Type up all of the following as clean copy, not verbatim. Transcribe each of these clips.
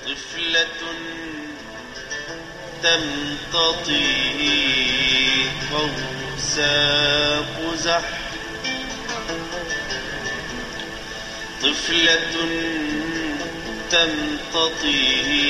طفلة تمتطي قوس قزح طفلة تمتطي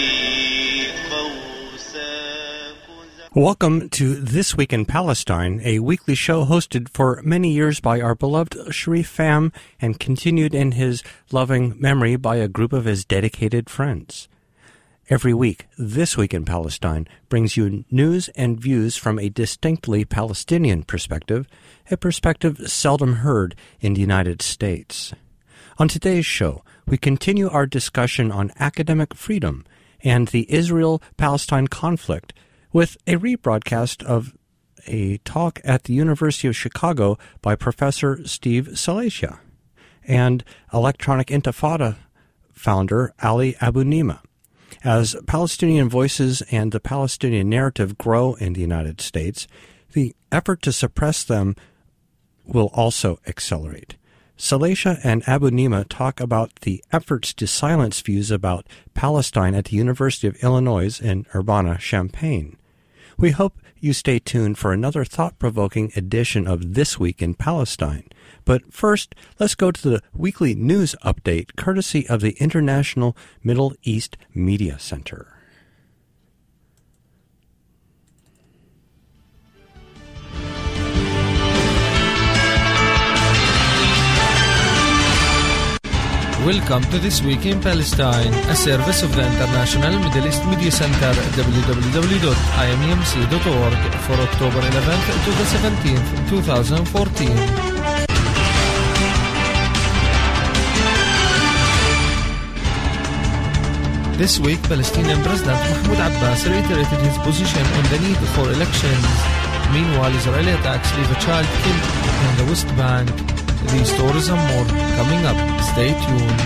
قوس قزح. Welcome to This Week in Palestine, a weekly show hosted for many years by our beloved Sharif Pham and continued in his loving memory by a group of his dedicated friends. Every week, This Week in Palestine brings you news and views from a distinctly Palestinian perspective, a perspective seldom heard in the United States. On today's show, we continue our discussion on academic freedom and the Israel-Palestine conflict with a rebroadcast of a talk at the University of Chicago by Professor Steve Salatia and Electronic Intifada founder Ali Abu-Nima. As Palestinian voices and the Palestinian narrative grow in the United States, the effort to suppress them will also accelerate. Salatia and Abu-Nima talk about the efforts to silence views about Palestine at the University of Illinois in Urbana-Champaign. We hope you stay tuned for another thought-provoking edition of This Week in Palestine. But first, let's go to the weekly news update courtesy of the International Middle East Media Center. Welcome to This Week in Palestine, a service of the International Middle East Media Center, www.imemc.org, for October 11th to the 17th, 2014. This week, Palestinian President Mahmoud Abbas reiterated his position on the need for elections. Meanwhile, Israeli attacks leave a child killed in the West Bank. These stories and more coming up. Stay tuned.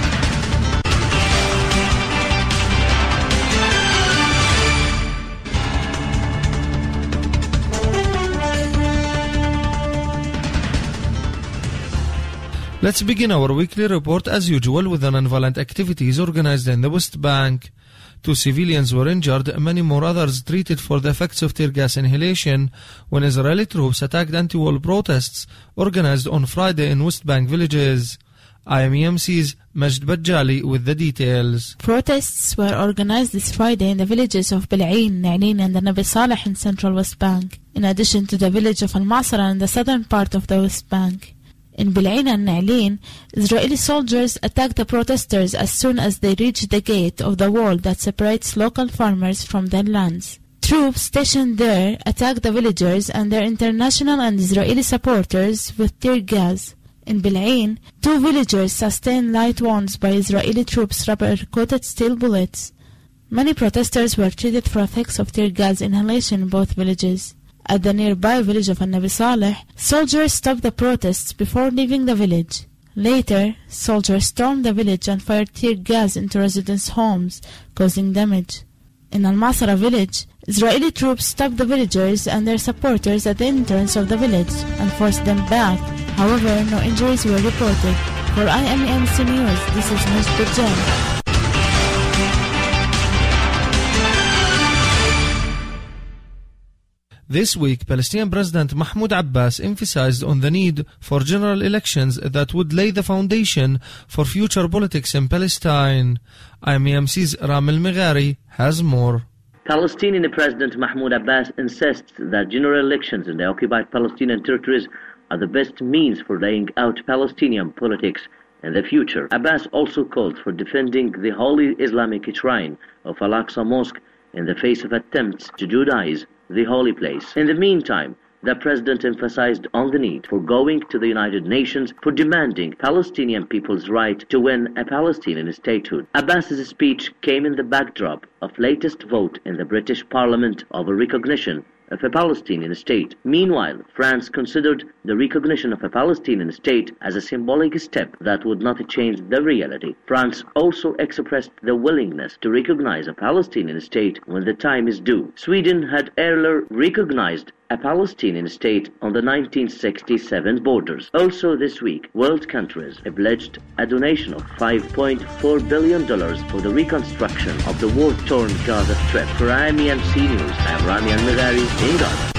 Let's begin our weekly report as usual with the nonviolent activities organized in the West Bank. 2 civilians were injured, many more others treated for the effects of tear gas inhalation when Israeli troops attacked anti-war protests organized on Friday in West Bank villages. IMEMC's Majd Bajali with the details. Protests were organized this Friday in the villages of Bil'ain, Na'lin and the Nabi Saleh in central West Bank, in addition to the village of Al-Masra in the southern part of the West Bank. In Bil'ain and Na'lin, Israeli soldiers attacked the protesters as soon as they reached the gate of the wall that separates local farmers from their lands. Troops stationed there attacked the villagers and their international and Israeli supporters with tear gas. In Bil'ain, 2 villagers sustained light wounds by Israeli troops' rubber-coated steel bullets. Many protesters were treated for effects of tear gas inhalation in both villages. At the nearby village of Nabi Saleh, soldiers stopped the protests before leaving the village. Later, soldiers stormed the village and fired tear gas into residents' homes, causing damage. In Al-Masra village, Israeli troops stopped the villagers and their supporters at the entrance of the village and forced them back. However, no injuries were reported. For IMEMC News, this is Majd Bajali. This week, Palestinian President Mahmoud Abbas emphasized on the need for general elections that would lay the foundation for future politics in Palestine. IMEMC's Ramel Meghari has more. Palestinian President Mahmoud Abbas insists that general elections in the occupied Palestinian territories are the best means for laying out Palestinian politics in the future. Abbas also called for defending the holy Islamic shrine of Al-Aqsa Mosque in the face of attempts to Judaize the holy place. In the meantime, the president emphasized on the need for going to the United Nations for demanding Palestinian people's right to win a Palestinian statehood. Abbas's speech came in the backdrop of latest vote in the British Parliament of a recognition of a Palestinian state. Meanwhile, France considered the recognition of a Palestinian state as a symbolic step that would not change the reality. France also expressed the willingness to recognize a Palestinian state when the time is due. Sweden had earlier recognized a Palestinian state on the 1967 borders. Also this week, world countries have pledged a donation of $5.4 billion for the reconstruction of the war-torn Gaza Strip. For IMEMC News, I'm Rami Al-Maghari in Gaza.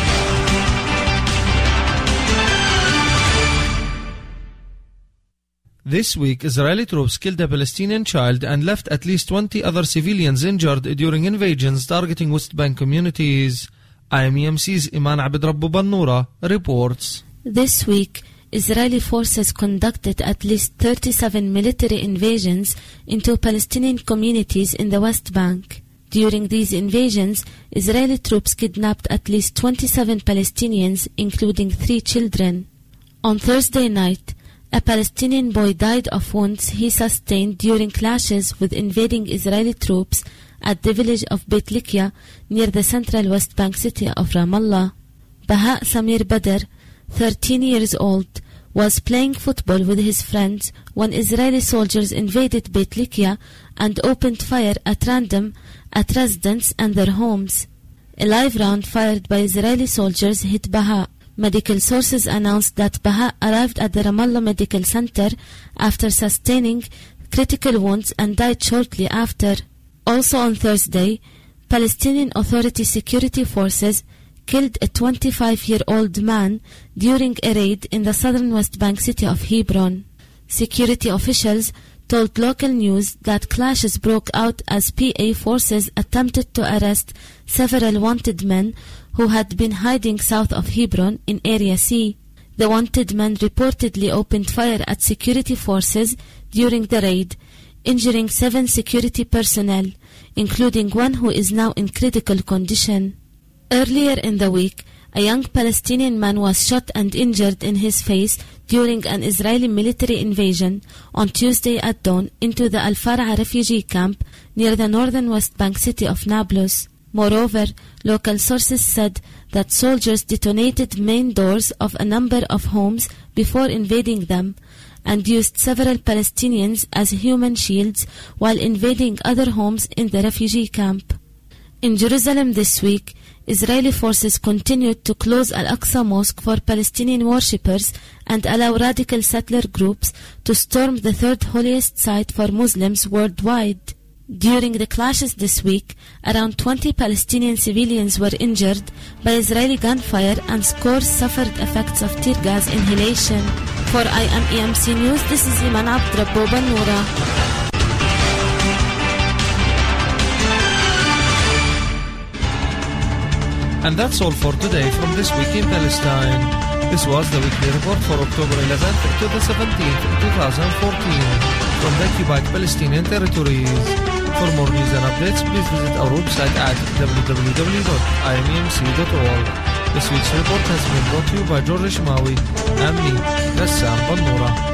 This week, Israeli troops killed a Palestinian child and left at least 20 other civilians injured during invasions targeting West Bank communities. IMEMC's Iman Abed Rabbu Bannura reports. This week, Israeli forces conducted at least 37 military invasions into Palestinian communities in the West Bank. During these invasions, Israeli troops kidnapped at least 27 Palestinians, including 3 children. On Thursday night, a Palestinian boy died of wounds he sustained during clashes with invading Israeli troops at the village of Beit Likya near the central West Bank city of Ramallah. Baha Samir Badr, 13 years old, was playing football with his friends when Israeli soldiers invaded Beit Likya and opened fire at random at residents and their homes. A live round fired by Israeli soldiers hit Baha. Medical sources announced that Baha arrived at the Ramallah Medical Center after sustaining critical wounds and died shortly after. Also on Thursday, Palestinian Authority security forces killed a 25-year-old man during a raid in the southern West Bank city of Hebron. Security officials told local news that clashes broke out as PA forces attempted to arrest several wanted men who had been hiding south of Hebron in Area C. The wanted men reportedly opened fire at security forces during the raid, injuring 7 security personnel, including one who is now in critical condition. Earlier in the week, a young Palestinian man was shot and injured in his face during an Israeli military invasion on Tuesday at dawn into the Al-Far'a refugee camp near the northern West Bank city of Nablus. Moreover, local sources said that soldiers detonated main doors of a number of homes before invading them and used several Palestinians as human shields while invading other homes in the refugee camp. In Jerusalem this week, Israeli forces continued to close Al-Aqsa Mosque for Palestinian worshippers and allow radical settler groups to storm the third holiest site for Muslims worldwide. During the clashes this week, around 20 Palestinian civilians were injured by Israeli gunfire and scores suffered effects of tear gas inhalation. For IMEMC News, this is Iman Abed Rabbu Bannura. And that's all for today from This Week in Palestine. This was the weekly report for October 11th to the 17th, 2014 from the occupied Palestinian territories. For more news and updates, please visit our website at www.imemc.org. This week's report has been brought to you by George Shimawi and me, Gassam Bannura.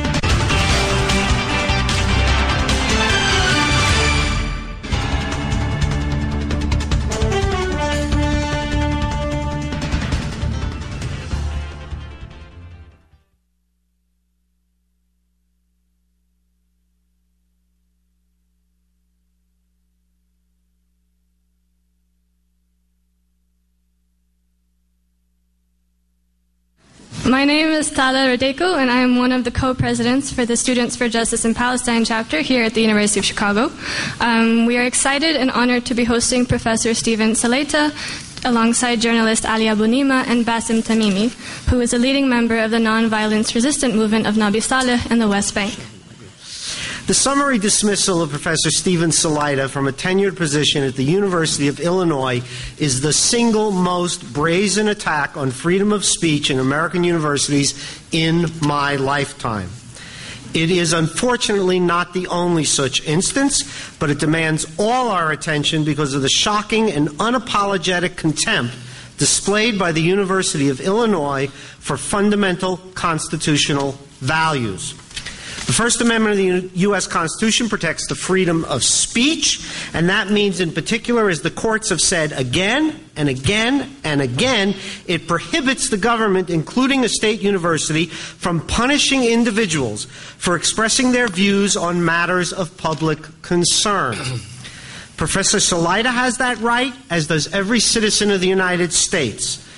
My name is Tala Radeko, and I am one of the co-presidents for the Students for Justice in Palestine chapter here at the University of Chicago. We are excited and honored to be hosting Professor Stephen Salaita alongside journalist Ali Abunimah and Bassem Tamimi, who is a leading member of the non-violence resistant movement of Nabi Saleh in the West Bank. The summary dismissal of Professor Stephen Salaita from a tenured position at the University of Illinois is the single most brazen attack on freedom of speech in American universities in my lifetime. It is unfortunately not the only such instance, but it demands all our attention because of the shocking and unapologetic contempt displayed by the University of Illinois for fundamental constitutional values. The First Amendment of the U.S. Constitution protects the freedom of speech, and that means in particular, as the courts have said again and again and again, it prohibits the government, including a state university, from punishing individuals for expressing their views on matters of public concern. Professor Salaita has that right, as does every citizen of the United States.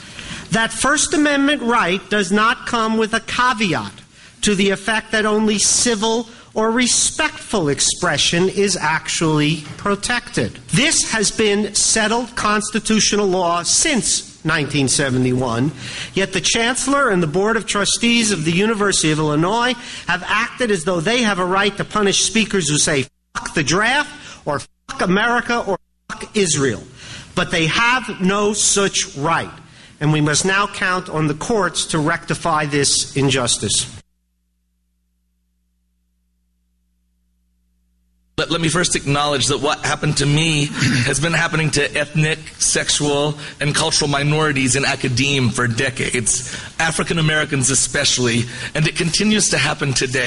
That First Amendment right does not come with a caveat to the effect that only civil or respectful expression is actually protected. This has been settled constitutional law since 1971, yet the Chancellor and the Board of Trustees of the University of Illinois have acted as though they have a right to punish speakers who say "fuck the draft" or "fuck America" or "fuck Israel." But they have no such right, and we must now count on the courts to rectify this injustice. Let me first acknowledge that what happened to me has been happening to ethnic, sexual, and cultural minorities in academia for decades, African Americans especially, and it continues to happen today.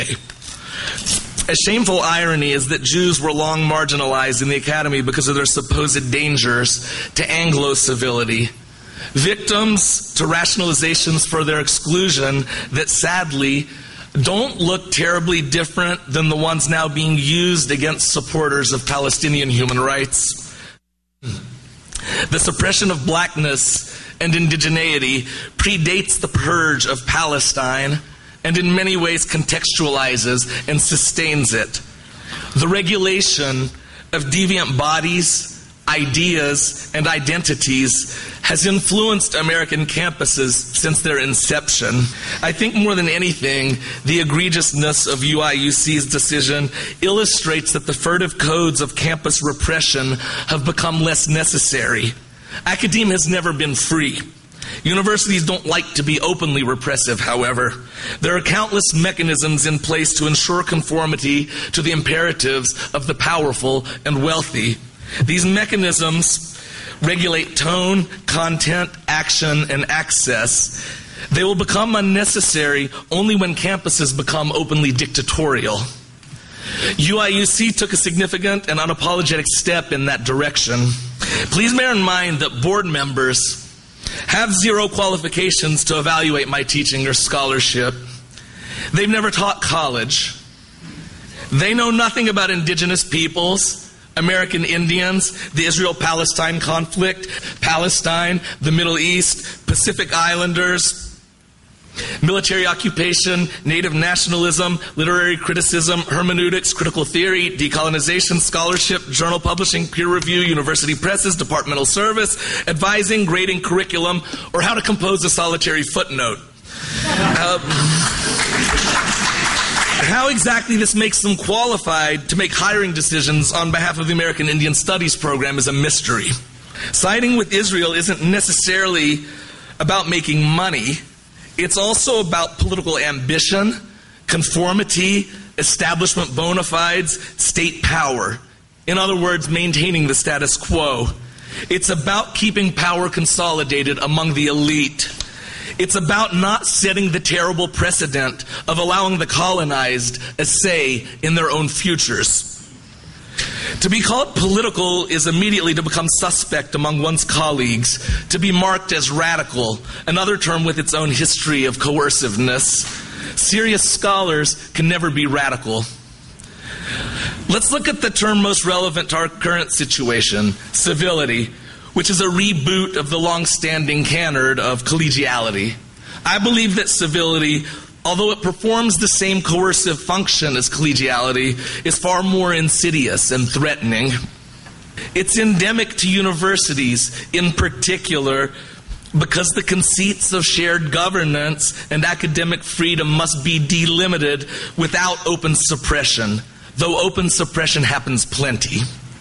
A shameful irony is that Jews were long marginalized in the academy because of their supposed dangers to Anglo-civility, victims to rationalizations for their exclusion that sadly don't look terribly different than the ones now being used against supporters of Palestinian human rights. The suppression of blackness and indigeneity predates the purge of Palestine and in many ways contextualizes and sustains it. The regulation of deviant bodies, ideas, and identities has influenced American campuses since their inception. I think more than anything, the egregiousness of UIUC's decision illustrates that the furtive codes of campus repression have become less necessary. Academia has never been free. Universities don't like to be openly repressive, however. There are countless mechanisms in place to ensure conformity to the imperatives of the powerful and wealthy. These mechanisms regulate tone, content, action, and access. They will become unnecessary only when campuses become openly dictatorial. UIUC took a significant and unapologetic step in that direction. Please bear in mind that board members have zero qualifications to evaluate my teaching or scholarship. They've never taught college. They know nothing about indigenous peoples, American Indians, the Israel-Palestine conflict, Palestine, the Middle East, Pacific Islanders, military occupation, native nationalism, literary criticism, hermeneutics, critical theory, decolonization, scholarship, journal publishing, peer review, university presses, departmental service, advising, grading, curriculum, or how to compose a solitary footnote. How exactly this makes them qualified to make hiring decisions on behalf of the American Indian Studies program is a mystery. Siding with Israel isn't necessarily about making money. It's also about political ambition, conformity, establishment bona fides, state power. In other words, maintaining the status quo. It's about keeping power consolidated among the elite. It's about not setting the terrible precedent of allowing the colonized a say in their own futures. To be called political is immediately to become suspect among one's colleagues, to be marked as radical, another term with its own history of coerciveness. Serious scholars can never be radical. Let's look at the term most relevant to our current situation, civility, which is a reboot of the long-standing canon of collegiality. I believe that civility, although it performs the same coercive function as collegiality, is far more insidious and threatening. It's endemic to universities in particular because the conceits of shared governance and academic freedom must be delimited without open suppression, though open suppression happens plenty.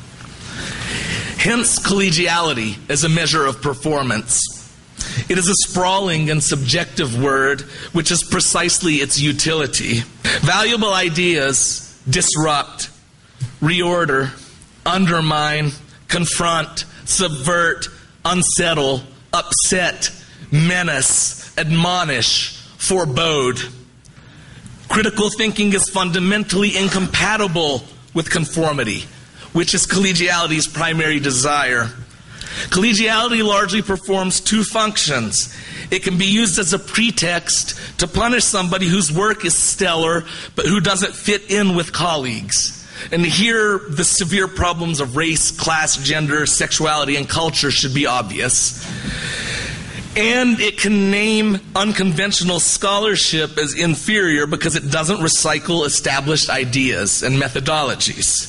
Hence, collegiality as a measure of performance. It is a sprawling and subjective word, which is precisely its utility. Valuable ideas disrupt, reorder, undermine, confront, subvert, unsettle, upset, menace, admonish, forebode. Critical thinking is fundamentally incompatible with conformity, which is collegiality's primary desire. Collegiality largely performs two functions. It can be used as a pretext to punish somebody whose work is stellar, but who doesn't fit in with colleagues. And here, the severe problems of race, class, gender, sexuality, and culture should be obvious. And it can name unconventional scholarship as inferior because it doesn't recycle established ideas and methodologies.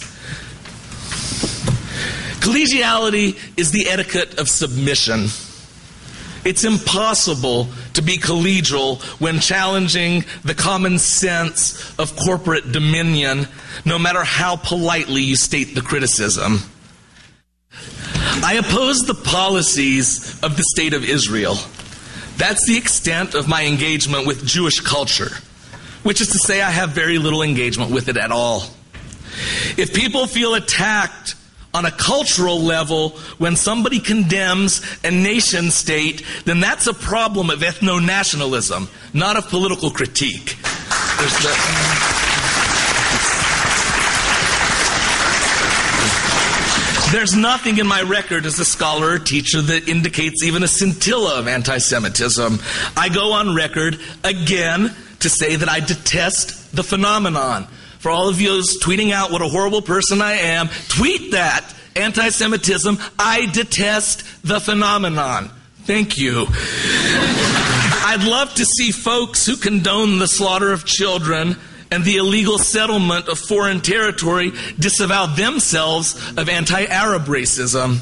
Collegiality is the etiquette of submission. It's impossible to be collegial when challenging the common sense of corporate dominion, no matter how politely you state the criticism. I oppose the policies of the State of Israel. That's the extent of my engagement with Jewish culture, which is to say I have very little engagement with it at all. If people feel attacked on a cultural level when somebody condemns a nation state, then that's a problem of ethno-nationalism, not of political critique. There's nothing in my record as a scholar or teacher that indicates even a scintilla of anti-Semitism. I go on record, again, to say that I detest the phenomenon. For all of you tweeting out what a horrible person I am, tweet that. Anti-Semitism, I detest the phenomenon. Thank you. I'd love to see folks who condone the slaughter of children and the illegal settlement of foreign territory disavow themselves of anti-Arab racism.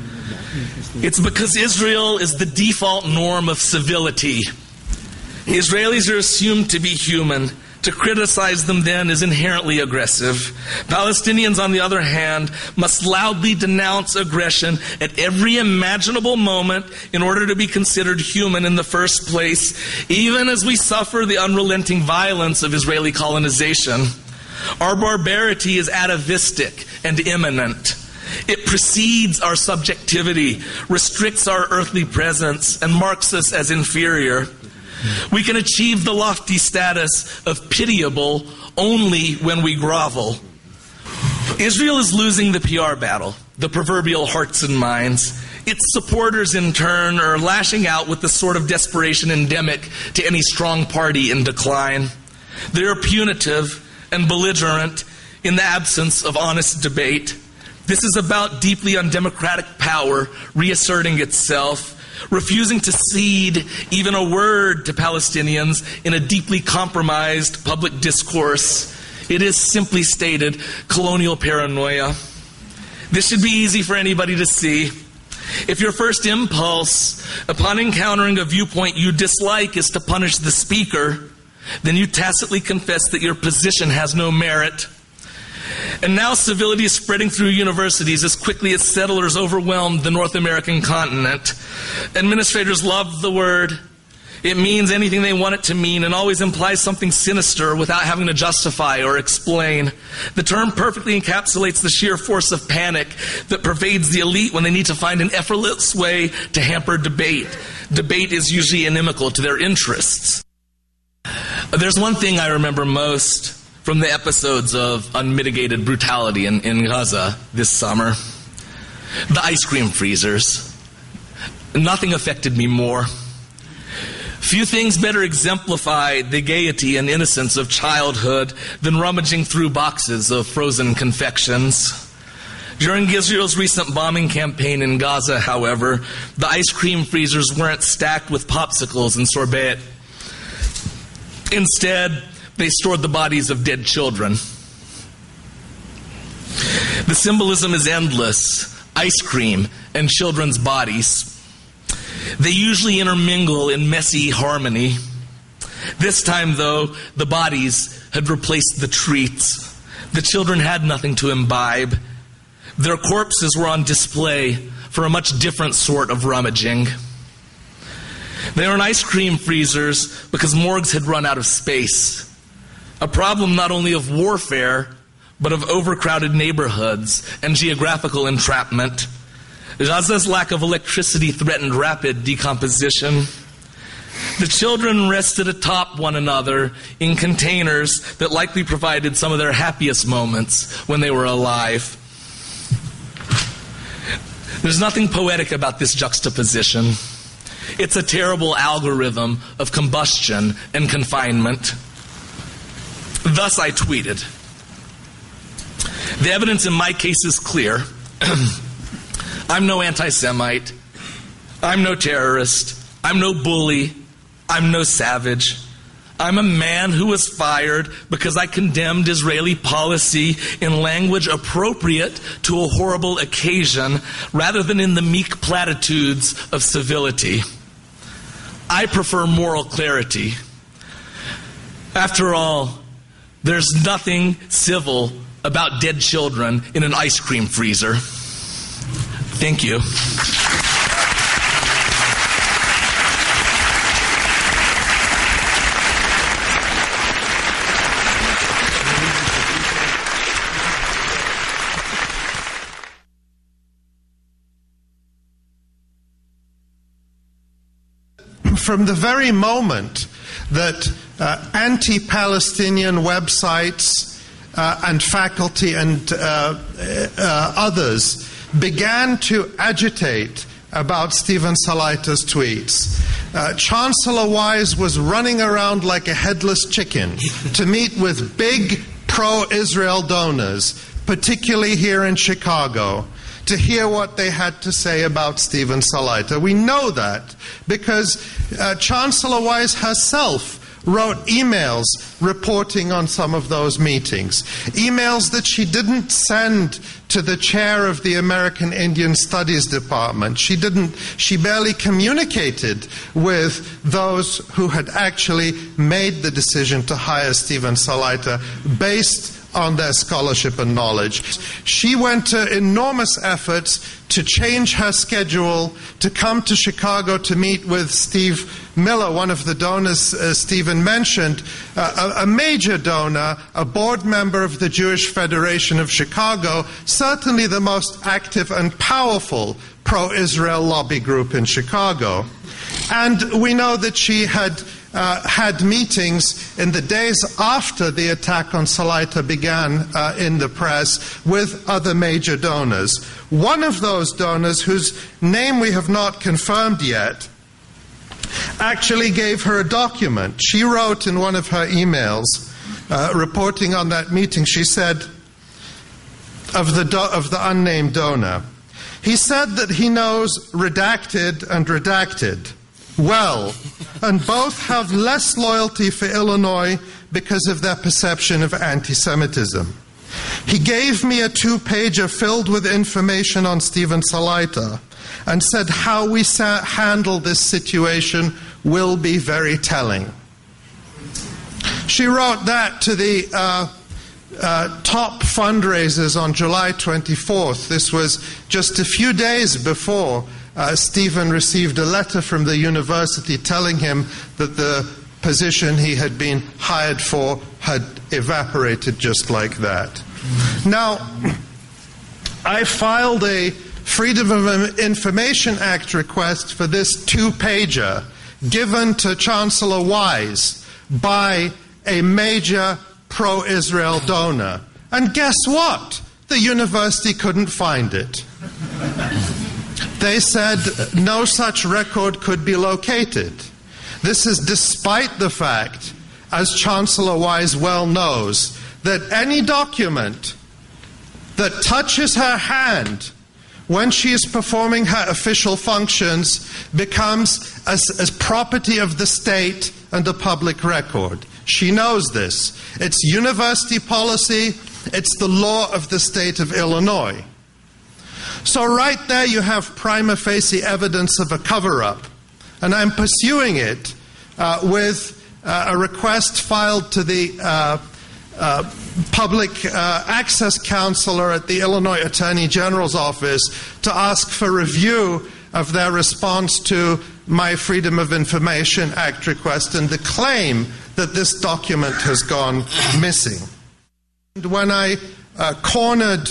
It's because Israel is the default norm of civility. Israelis are assumed to be human. To criticize them then is inherently aggressive. Palestinians, on the other hand, must loudly denounce aggression at every imaginable moment in order to be considered human in the first place, even as we suffer the unrelenting violence of Israeli colonization. Our barbarity is atavistic and imminent. It precedes our subjectivity, restricts our earthly presence, and marks us as inferior. We can achieve the lofty status of pitiable only when we grovel. Israel is losing the PR battle, the proverbial hearts and minds. Its supporters, in turn, are lashing out with the sort of desperation endemic to any strong party in decline. They are punitive and belligerent in the absence of honest debate. This is about deeply undemocratic power reasserting itself, refusing to cede even a word to Palestinians in a deeply compromised public discourse. It is, simply stated, colonial paranoia. This should be easy for anybody to see. If your first impulse upon encountering a viewpoint you dislike is to punish the speaker, then you tacitly confess that your position has no merit. And now civility is spreading through universities as quickly as settlers overwhelmed the North American continent. Administrators love the word. It means anything they want it to mean and always implies something sinister without having to justify or explain. The term perfectly encapsulates the sheer force of panic that pervades the elite when they need to find an effortless way to hamper debate. Debate is usually inimical to their interests. There's one thing I remember most from the episodes of unmitigated brutality in Gaza this summer. The ice cream freezers. Nothing affected me more. Few things better exemplify the gaiety and innocence of childhood than rummaging through boxes of frozen confections. During Israel's recent bombing campaign in Gaza, however, the ice cream freezers weren't stacked with popsicles and sorbet. Instead, they stored the bodies of dead children. The symbolism is endless. Ice cream and children's bodies. They usually intermingle in messy harmony. This time, though, the bodies had replaced the treats. The children had nothing to imbibe. Their corpses were on display for a much different sort of rummaging. They were in ice cream freezers because morgues had run out of space. A problem not only of warfare, but of overcrowded neighborhoods and geographical entrapment. Gaza's lack of electricity threatened rapid decomposition. The children rested atop one another in containers that likely provided some of their happiest moments when they were alive. There's nothing poetic about this juxtaposition. It's a terrible algorithm of combustion and confinement. Thus I tweeted, "The evidence in my case is clear. I'm no anti-Semite. I'm no terrorist. I'm no bully. I'm no savage. I'm a man who was fired because I condemned Israeli policy in language appropriate to a horrible occasion rather than in the meek platitudes of civility. I prefer moral clarity. After all, there's nothing civil about dead children in an ice cream freezer. Thank you. From the very moment that anti-Palestinian websites and faculty and others began to agitate about Stephen Salaita's tweets, Chancellor Wise was running around like a headless chicken to meet with big pro-Israel donors, particularly here in Chicago, to hear what they had to say about Stephen Salaita. We know that because Chancellor Wise herself wrote emails reporting on some of those meetings. Emails that she didn't send to the chair of the American Indian Studies Department. She barely communicated with those who had actually made the decision to hire Stephen Salaita based on their scholarship and knowledge. She went to enormous efforts to change her schedule to come to Chicago to meet with Steve Miller, one of the donors Stephen mentioned, a major donor, a board member of the Jewish Federation of Chicago, certainly the most active and powerful pro-Israel lobby group in Chicago. And we know that she had meetings in the days after the attack on Salaita began in the press with other major donors. One of those donors, whose name we have not confirmed yet, actually gave her a document. She wrote in one of her emails, reporting on that meeting, she said of the unnamed donor, he said that he knows redacted and redacted well, and both have less loyalty for Illinois because of their perception of anti-Semitism. He gave me a 2-pager filled with information on Stephen Salaita and said how we handle this situation will be very telling. She wrote that to the top fundraisers on July 24th. This was just a few days before Stephen received a letter from the university telling him that the position he had been hired for had evaporated just like that. Now, I filed a Freedom of Information Act request for this 2-pager given to Chancellor Wise by a major pro-Israel donor. And guess what? The university couldn't find it. They said no such record could be located. This is despite the fact, as Chancellor Wise well knows, that any document that touches her hand when she is performing her official functions becomes as property of the state and a public record. She knows this. It's university policy. It's the law of the state of Illinois. So right there you have prima facie evidence of a cover-up. And I'm pursuing it with a request filed to the public access counselor at the Illinois Attorney General's office to ask for review of their response to my Freedom of Information Act request and the claim that this document has gone missing. And when I cornered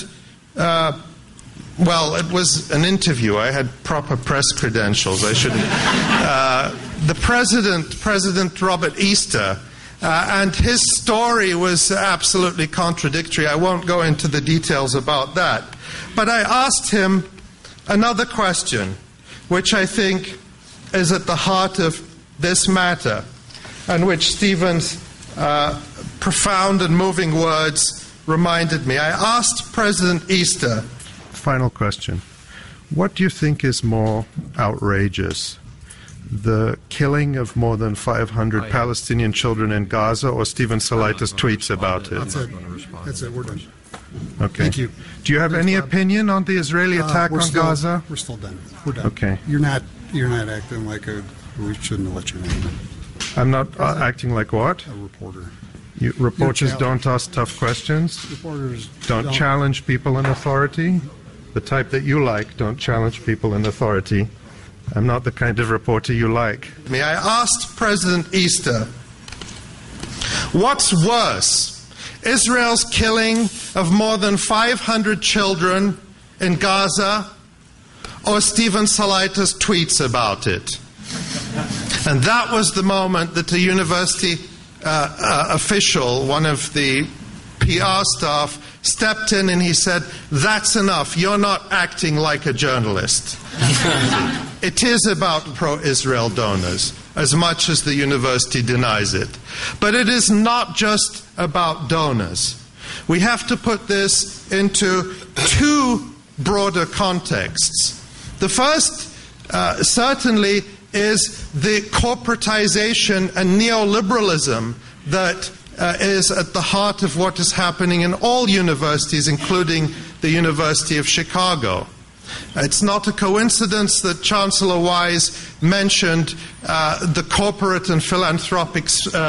well, it was an interview. I had proper press credentials. I shouldn't. The President Robert Easter, and his story was absolutely contradictory. I won't go into the details about that. But I asked him another question, which I think is at the heart of this matter, and which Stephen's profound and moving words reminded me. I asked President Easter, final question, what do you think is more outrageous? the killing of more than 500 Palestinian children in Gaza, or Stephen Salaitas tweets about it? That's it. We're done. Okay. Thank you. Do you have any opinion on the Israeli attack on Gaza? We're still done. We're done. Okay. You're not acting like we shouldn't have let your name in. I'm not acting like what? A reporter. Reporters don't ask tough questions. Reporters don't challenge people in authority. The type that you like don't challenge people in authority. I'm not the kind of reporter you like. I asked President Easter, what's worse, Israel's killing of more than 500 children in Gaza, or Stephen Salaitas' tweets about it? And that was the moment that a university official, one of the PR staff, stepped in and he said, that's enough, you're not acting like a journalist. It is about pro-Israel donors, as much as the university denies it. But it is not just about donors. We have to put this into two broader contexts. The first, certainly, is the corporatization and neoliberalism that is at the heart of what is happening in all universities, including the University of Chicago. It's not a coincidence that Chancellor Wise mentioned the corporate and philanthropic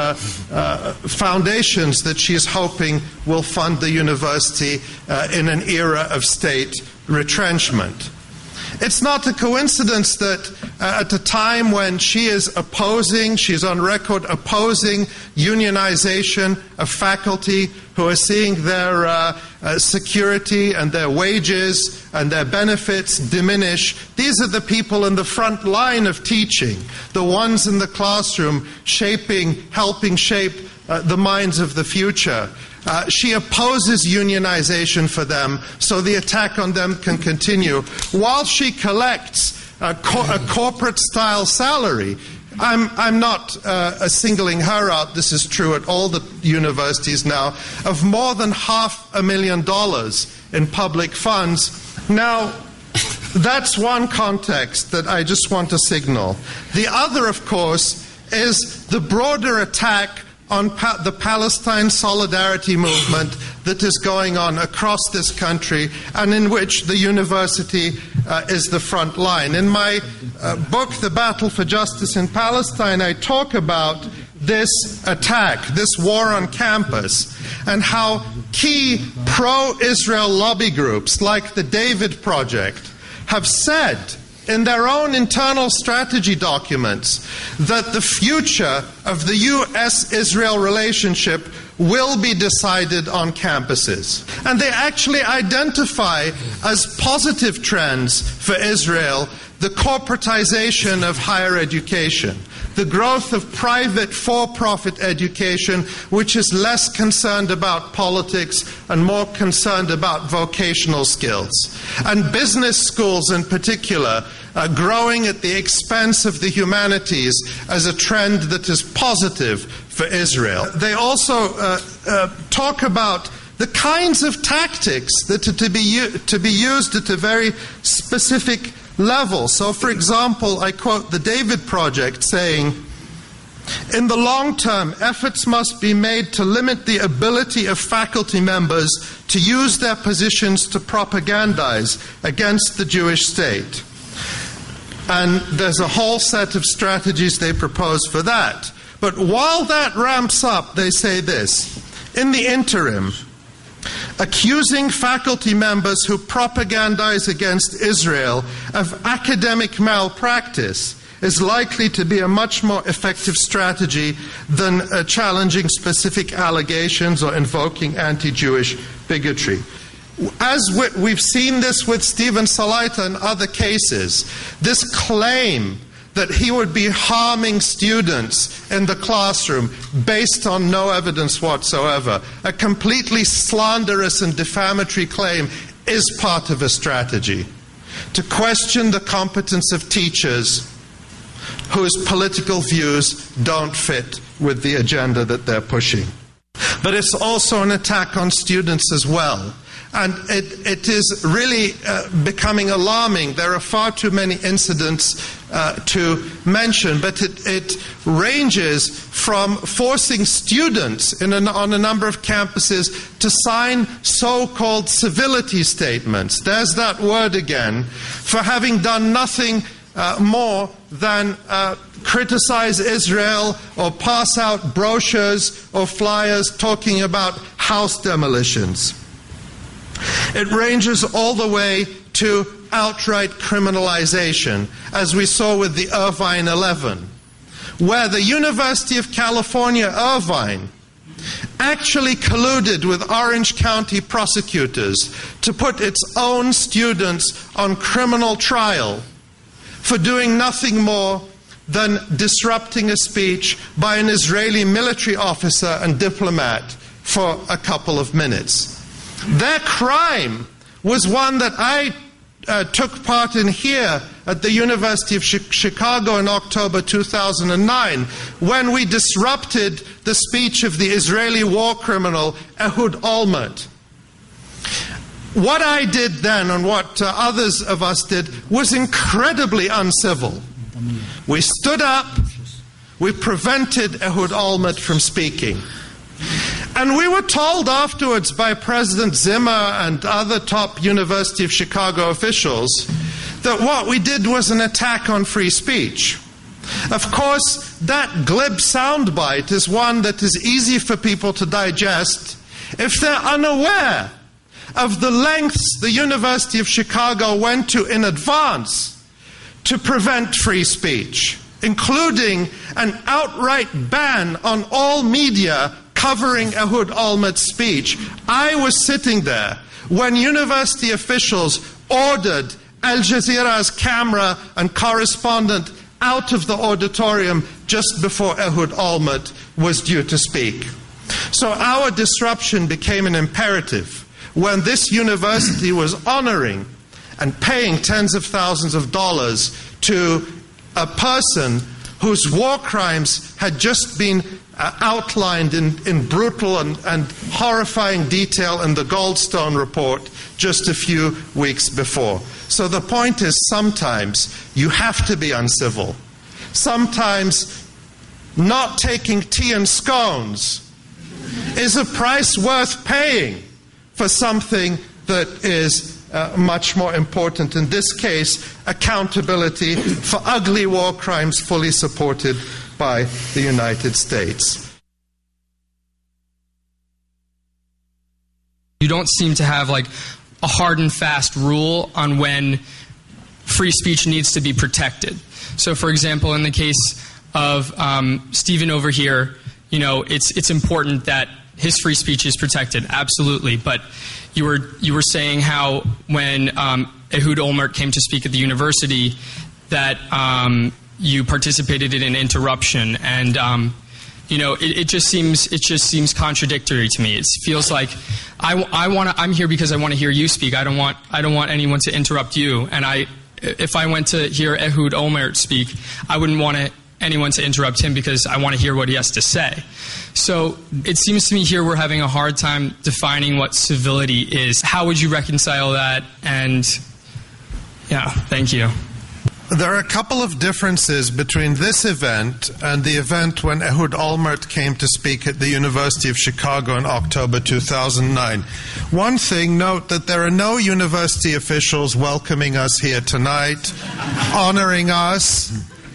foundations that she is hoping will fund the university in an era of state retrenchment. It's not a coincidence that at a time when she's on record opposing unionization of faculty who are seeing their security and their wages and their benefits diminish, these are the people in the front line of teaching, the ones in the classroom helping shape the minds of the future. She opposes unionization for them, so the attack on them can continue. While she collects a corporate-style salary, I'm not singling her out, this is true at all the universities now, of more than $500,000 in public funds. Now, that's one context that I just want to signal. The other, of course, is the broader attack on the Palestine solidarity movement that is going on across this country and in which the university is the front line. In my book, The Battle for Justice in Palestine, I talk about this attack, this war on campus, and how key pro-Israel lobby groups like the David Project have said in their own internal strategy documents that the future of the U.S.-Israel relationship will be decided on campuses. And they actually identify as positive trends for Israel the corporatization of higher education, the growth of private for-profit education, which is less concerned about politics and more concerned about vocational skills, and business schools in particular growing at the expense of the humanities as a trend that is positive for Israel. They also talk about the kinds of tactics that are to be used at a very specific level. So, for example, I quote the David Project saying, in the long term, efforts must be made to limit the ability of faculty members to use their positions to propagandize against the Jewish state. And there's a whole set of strategies they propose for that. But while that ramps up, they say this, in the interim, accusing faculty members who propagandize against Israel of academic malpractice is likely to be a much more effective strategy than challenging specific allegations or invoking anti-Jewish bigotry. As we've seen this with Stephen Salaita and other cases, this claim that he would be harming students in the classroom based on no evidence whatsoever, a completely slanderous and defamatory claim, is part of a strategy to question the competence of teachers whose political views don't fit with the agenda that they're pushing. But it's also an attack on students as well. And it is really becoming alarming. There are far too many incidents to mention, but it ranges from forcing students on a number of campuses to sign so-called civility statements. There's that word again, for having done nothing more than criticize Israel or pass out brochures or flyers talking about house demolitions. It ranges all the way to outright criminalization, as we saw with the Irvine 11, where the University of California, Irvine, actually colluded with Orange County prosecutors to put its own students on criminal trial for doing nothing more than disrupting a speech by an Israeli military officer and diplomat for a couple of minutes. Their crime was one that I took part in here at the University of Chicago in October 2009, when we disrupted the speech of the Israeli war criminal Ehud Olmert. What I did then and what others of us did was incredibly uncivil. We stood up, we prevented Ehud Olmert from speaking. And we were told afterwards by President Zimmer and other top University of Chicago officials that what we did was an attack on free speech. Of course, that glib soundbite is one that is easy for people to digest if they're unaware of the lengths the University of Chicago went to in advance to prevent free speech, including an outright ban on all media covering Ehud Olmert's speech. I was sitting there when university officials ordered Al Jazeera's camera and correspondent out of the auditorium just before Ehud Olmert was due to speak. So our disruption became an imperative when this university was honoring and paying tens of thousands of dollars to a person whose war crimes had just been outlined in brutal and horrifying detail in the Goldstone report just a few weeks before. So the point is, sometimes you have to be uncivil. Sometimes not taking tea and scones is a price worth paying for something that is much more important. In this case, accountability for ugly war crimes fully supported by the United States. You don't seem to have like a hard and fast rule on when free speech needs to be protected. So, for example, in the case of Stephen over here, you know, it's important that his free speech is protected, absolutely. But you were saying how when Ehud Olmert came to speak at the university that you participated in an interruption, and you know, it just seems contradictory to me. It feels like I'm here because I want to hear you speak. I don't want anyone to interrupt you. And if I went to hear Ehud Olmert speak, I wouldn't want anyone to interrupt him because I want to hear what he has to say. So it seems to me here we're having a hard time defining what civility is. How would you reconcile that? And yeah, thank you. There are a couple of differences between this event and the event when Ehud Olmert came to speak at the University of Chicago in October 2009. One thing, note that there are no university officials welcoming us here tonight, honoring us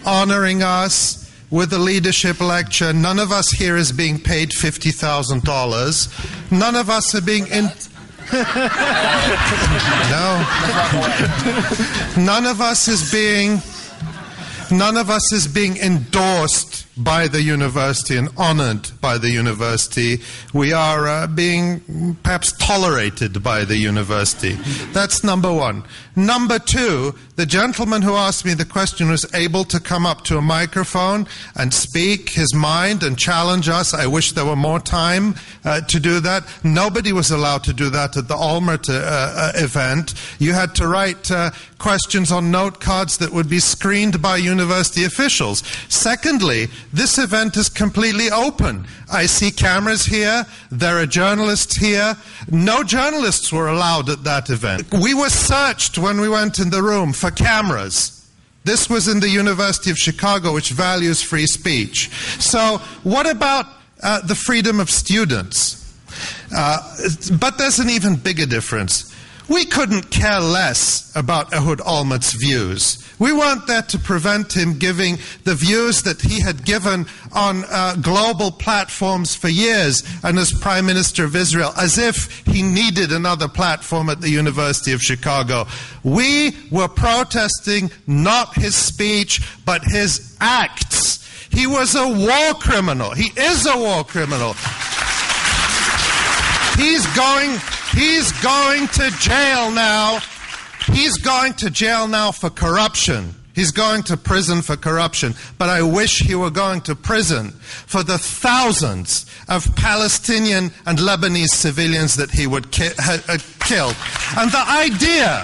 with a leadership lecture. None of us here is being paid $50,000. None of us are being No. None of us is being endorsed by the university and honored by the university. We are being perhaps tolerated by the university. That's number one. Number two, the gentleman who asked me the question was able to come up to a microphone and speak his mind and challenge us. I wish there were more time to do that. Nobody was allowed to do that at the Olmert event. You had to write questions on note cards that would be screened by university officials. Secondly, this event is completely open. I see cameras here. There are journalists here. No journalists were allowed at that event. We were searched when we went in the room for cameras. This was in the University of Chicago, which values free speech. So what about the freedom of students? But there's an even bigger difference. We couldn't care less about Ehud Olmert's views. We weren't there to prevent him giving the views that he had given on global platforms for years and as Prime Minister of Israel, as if he needed another platform at the University of Chicago. We were protesting not his speech, but his acts. He was a war criminal. He is a war criminal. He's going to jail now. He's going to jail now for corruption. He's going to prison for corruption. But I wish he were going to prison for the thousands of Palestinian and Lebanese civilians that he would kill. And the idea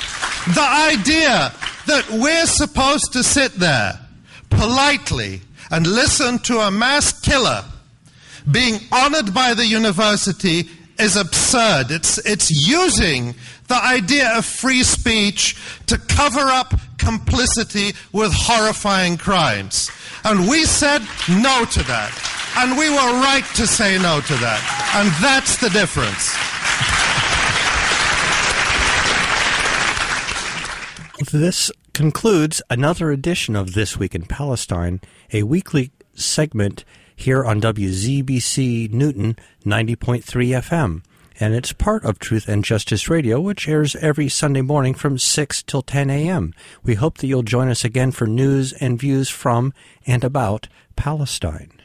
that we're supposed to sit there politely and listen to a mass killer being honored by the university is absurd. It's using the idea of free speech to cover up complicity with horrifying crimes. And we said no to that. And we were right to say no to that. And that's the difference. This concludes another edition of This Week in Palestine, a weekly segment here on WZBC Newton 90.3 FM. And it's part of Truth and Justice Radio, which airs every Sunday morning from 6 till 10 a.m. We hope that you'll join us again for news and views from and about Palestine.